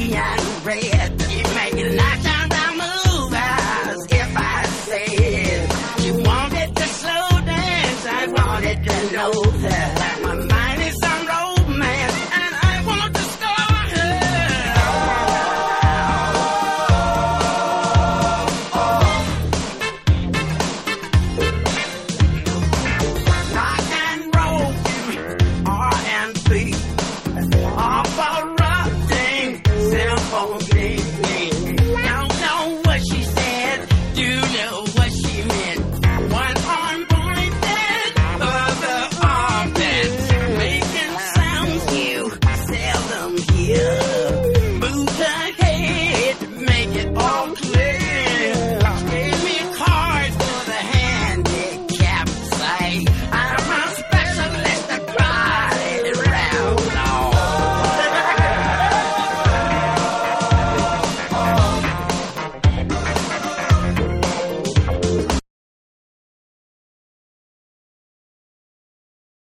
and red. You make it knock down the movers. If I said you wanted to slow dance, I wanted to know that my mind is on romance, and I want to start rock and roll, R&B, all for